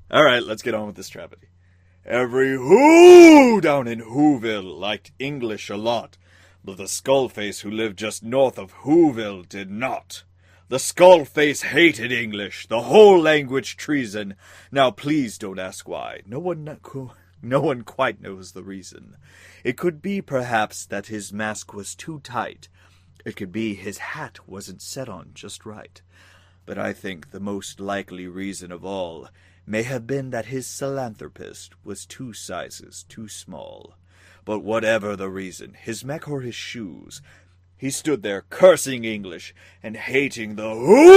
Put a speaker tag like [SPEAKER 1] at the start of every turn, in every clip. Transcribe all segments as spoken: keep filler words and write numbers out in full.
[SPEAKER 1] All right, let's get on with this tragedy. Every who down in Whoville liked English a lot, but the Skullface who lived just north of Whoville did not. The Skullface hated English, the whole language treason. Now please don't ask why. No one, no one quite knows the reason. It could be perhaps that his mask was too tight. It could be his hat wasn't set on just right. But I think the most likely reason of all may have been that his philanthropist was two sizes too small. But whatever the reason, his mech or his shoes, he stood there cursing English and hating the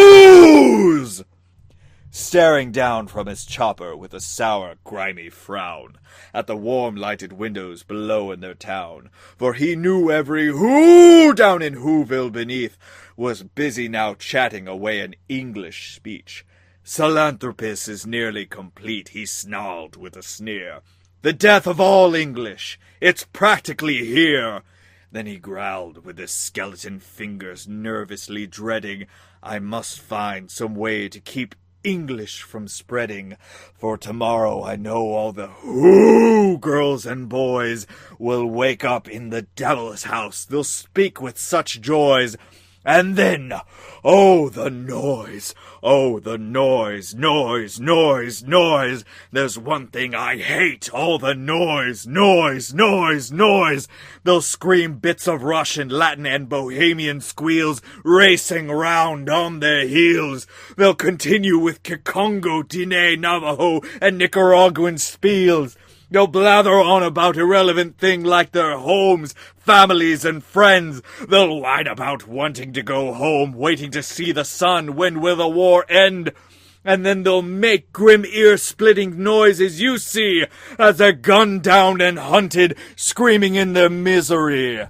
[SPEAKER 1] whoos, staring down from his chopper with a sour, grimy frown at the warm lighted windows below in their town, for he knew every who down in Whoville beneath was busy now chatting away an English speech. Philanthropist is nearly complete, he snarled with a sneer. The death of all English, it's practically here. Then he growled with his skeleton fingers nervously dreading, I must find some way to keep English from spreading, for tomorrow I know all the who girls and boys will wake up in the devil's house. They'll speak with such joys. And then, oh, the noise, oh, the noise, noise, noise, noise. There's one thing I hate, all the noise, noise, noise, noise. They'll scream bits of Russian, Latin, and Bohemian squeals, racing round on their heels. They'll continue with Kikongo, Diné, Navajo, and Nicaraguan spiels. They'll blather on about irrelevant things like their homes, families, and friends. They'll whine about wanting to go home, waiting to see the sun. When will the war end? And then they'll make grim ear-splitting noises you see as they're gunned down and hunted, screaming in their misery.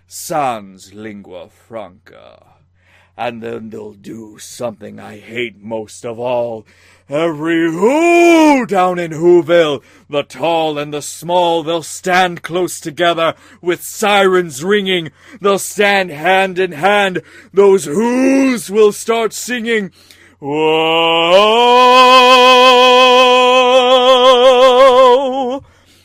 [SPEAKER 1] Sans lingua franca. And then they'll do something I hate most of all. Every who down in Whoville, the tall and the small, they'll stand close together with sirens ringing. They'll stand hand in hand. Those who's will start singing. Whoa,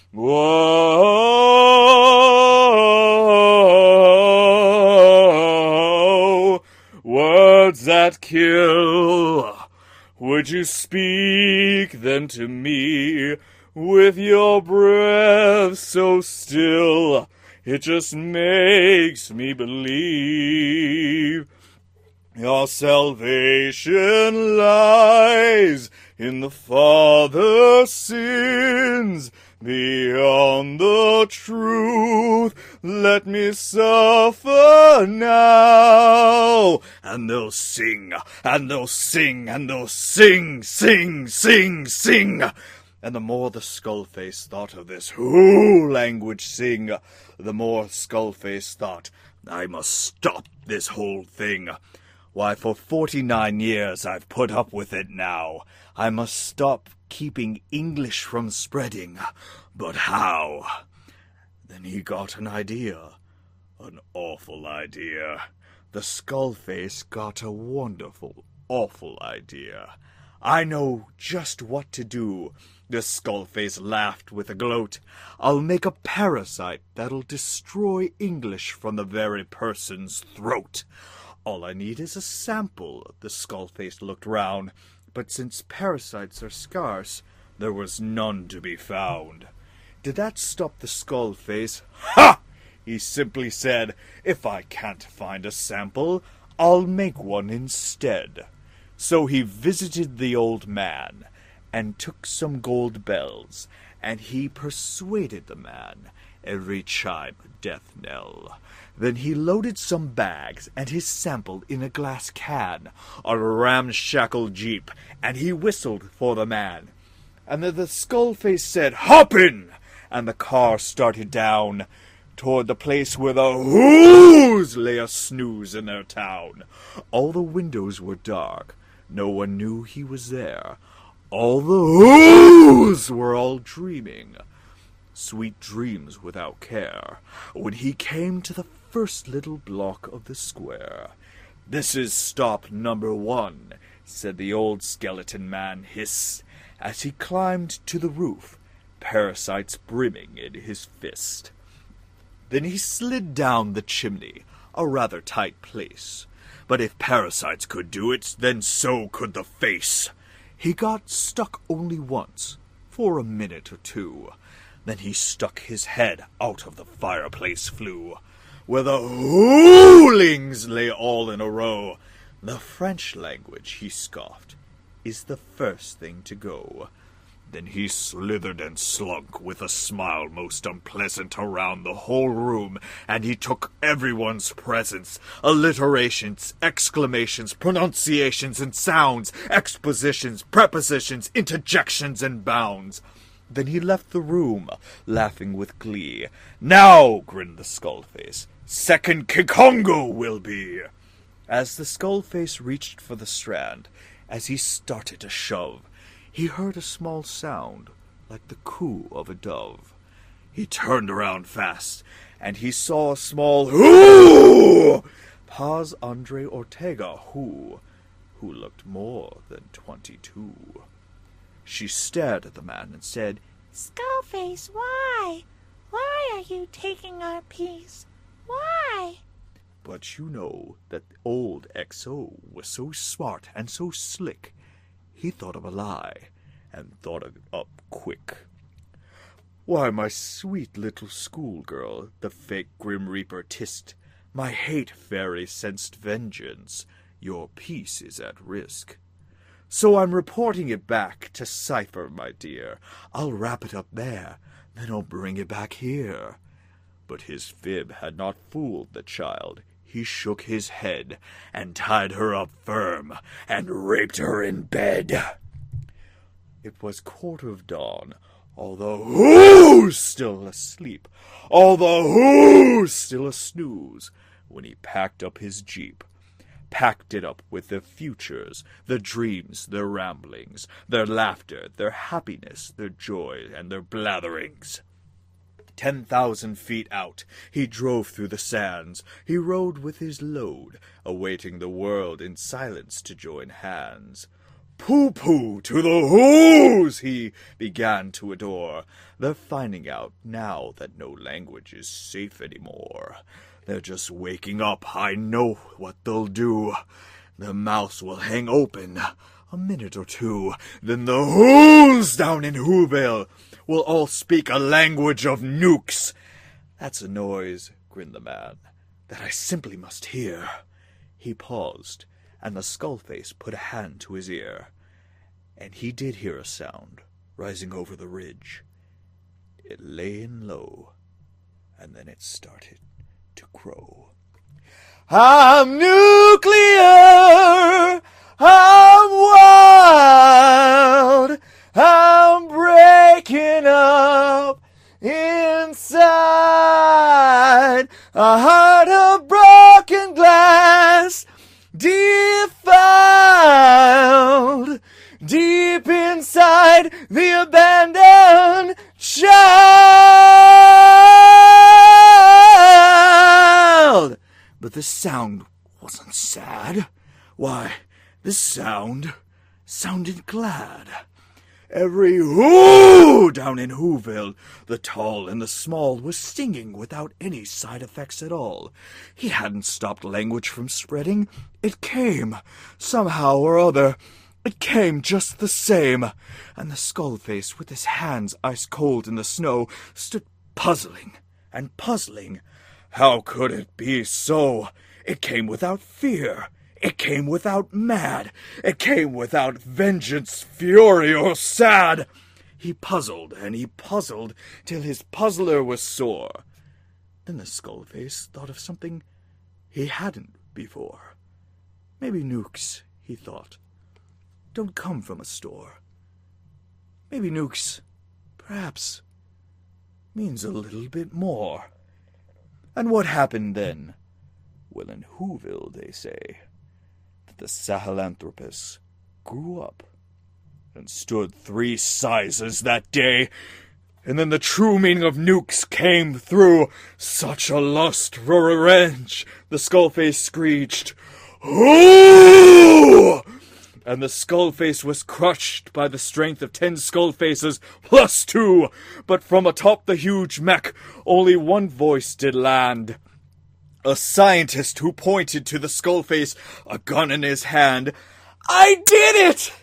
[SPEAKER 1] whoa, words that kill. Would you speak then to me with your breath so still? It just makes me believe your salvation lies in the Father's sins. Beyond the truth, let me suffer now. And they'll sing, and they'll sing, and they'll sing, sing, sing, sing. And the more the Skullface thought of this who language sing, the more Skullface thought, I must stop this whole thing. Why, for forty-nine years I've put up with it now. I must stop keeping English from spreading. But how? Then he got an idea. An awful idea. The Skullface got a wonderful, awful idea. I know just what to do. The Skullface laughed with a gloat. I'll make a parasite that'll destroy English from the very person's throat. All I need is a sample. The Skullface looked round, but since parasites are scarce, there was none to be found. Did that stop the Skullface? Ha! He simply said, if I can't find a sample, I'll make one instead. So he visited the old man, and took some gold bells, and he persuaded the man, every chime a death knell. Then he loaded some bags and his sample in a glass can on a ramshackle jeep, and he whistled for the man. And then the Skullface said, hop in! And the car started down toward the place where the whoos lay a snooze in their town. All the windows were dark. No one knew he was there. All the whoos were all dreaming. Sweet dreams without care. When he came to the first little block of the square. This is stop number one, said the old skeleton man, hiss. as he climbed to the roof, parasites brimming in his fist. Then he slid down the chimney, a rather tight place. But if parasites could do it, then so could the face. He got stuck only once, for a minute or two. Then he stuck his head out of the fireplace flue, where the hoolings lay all in a row. The French language, he scoffed, is the first thing to go. Then he slithered and slunk with a smile most unpleasant around the whole room, and he took everyone's presents, alliterations, exclamations, pronunciations and sounds, expositions, prepositions, interjections and bounds. Then he left the room, laughing with glee. Now, grinned the Skullface, second Kikongo will be. As the Skullface reached for the strand, as he started to shove, he heard a small sound, like the coo of a dove. He turned around fast, and he saw a small whoo! Paz Andre Ortega who, who looked more than twenty-two. She stared at the man and said,
[SPEAKER 2] Skullface, why? Why are you taking our piece? Why?
[SPEAKER 1] But you know that old X O was so smart and so slick, he thought of a lie, and thought it up quick. Why, my sweet little schoolgirl, the fake Grim Reaper tissed, my hate fairy sensed vengeance, your peace is at risk. So I'm reporting it back to Cypher, my dear. I'll wrap it up there, then I'll bring it back here. But his fib had not fooled the child. He shook his head, and tied her up firm, and raped her in bed. It was quarter of dawn, all the who's still asleep, all the who's still a snooze, when he packed up his jeep. Packed it up with their futures, their dreams, their ramblings, their laughter, their happiness, their joy, and their blatherings. Ten thousand feet out, he drove through the sands. He rode with his load, awaiting the world in silence to join hands. Pooh-pooh to the who's he began to adore. They're finding out now that no language is safe anymore. They're just waking up, I know what they'll do. Their mouths will hang open a minute or two. Then the who's down in Whoville will all speak a language of nukes. That's a noise, grinned the man, that I simply must hear. He paused, and the Skullface put a hand to his ear. And he did hear a sound rising over the ridge. It lay in low, and then it started to grow. I'm nuclear! I'm wild! I'm breaking up inside. A heart of broken glass, defiled, deep inside the abandoned child. But the sound wasn't sad. Why, the sound sounded glad. Every whoo down in Whoville, the tall and the small, was singing without any side effects at all. He hadn't stopped language from spreading. It came, somehow or other. It came just the same. And the Skullface, with his hands ice cold in the snow, stood puzzling and puzzling. How could it be so? It came without fear. It came without mad. It came without vengeance, fury, or sad. He puzzled and he puzzled till his puzzler was sore. Then the Skullface thought of something he hadn't before. Maybe nukes, he thought, don't come from a store. Maybe nukes, perhaps, means a little bit more. And what happened then? Well, in Whoville, they say, the Sahelanthropus grew up and stood three sizes that day. And then the true meaning of nukes came through. Such a lust for revenge, the Skullface screeched. Ooh! and the Skullface was crushed by the strength of ten Skullfaces plus two. But from atop the huge mech, only one voice did land. A scientist who pointed to the Skullface, a gun in his hand. "I did it!"